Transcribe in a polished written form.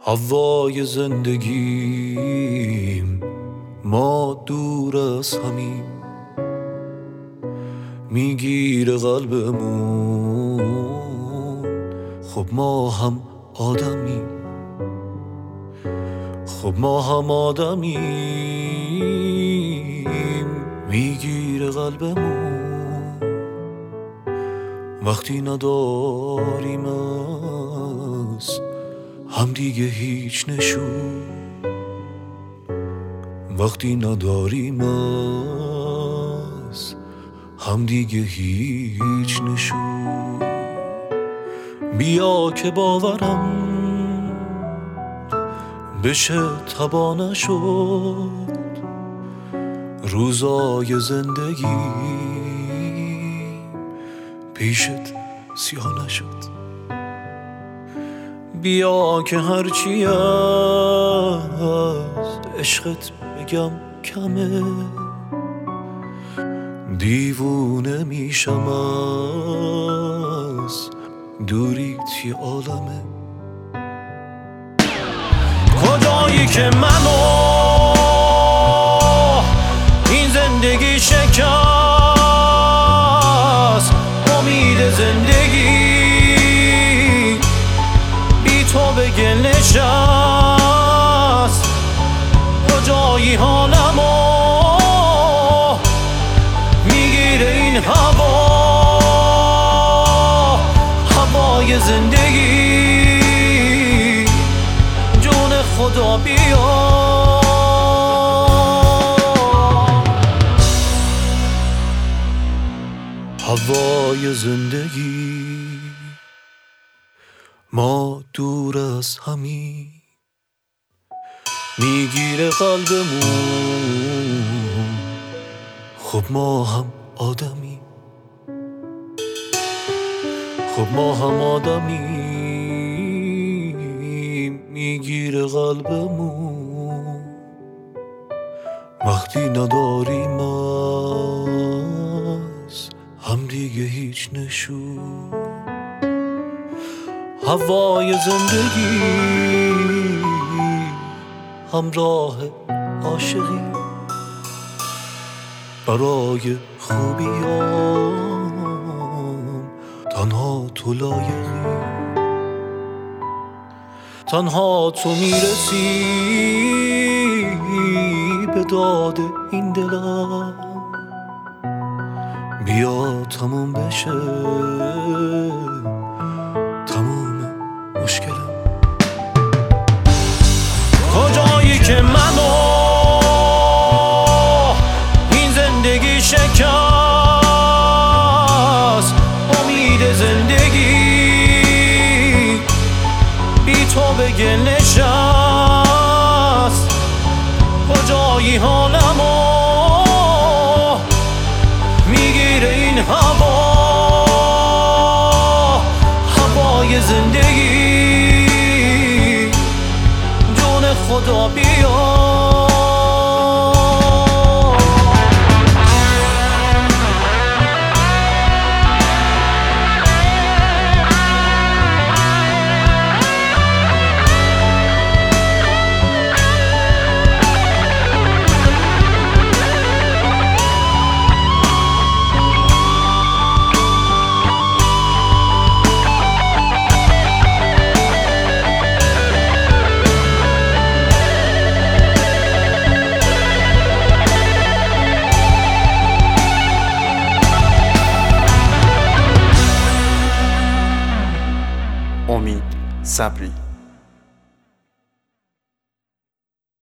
هوای زندگیم ما دور از همیم، میگیره قلبمون. خب ما هم آدمیم، خب ما هم آدمیم، میگیره قلبمون. وقتی نداریم از هم دیگه هیچ نشون، وقتی نداریم از هم دیگه هیچ نشون. بیا که باورم بشه تبا نشد، روزای زندگی پیشت سیاه نشد. بیا که هرچی از عشقت بگم کمه، دیوونه میشم از دوریت یه عالمه. کجایی که منو این زندگی شکست، امید زندگی بی تو به گل نشست. کجایی حالمو میگیره این هوای زندگی. جون خدا بیا هوای زندگی ما دور از همین، میگیره قلبمون. خب ما هم آدمیم، خب ما هم آدمیم، میگیره قلبمون. وقتی نداریم از هم دیگه هیچ نشون، هوای زندگی همراه عاشقی برای خوبیام. تنها تو لایقی، تنها تو میرسی به داد این دلم. بیا تموم بشه تموم مشکلم. کجایی که منو این زندگی شکست، امید زندگی بی تو به گل نشست. کجایی حالمو میگیره این هوای زندگی. جون خدا بیا امید صبری.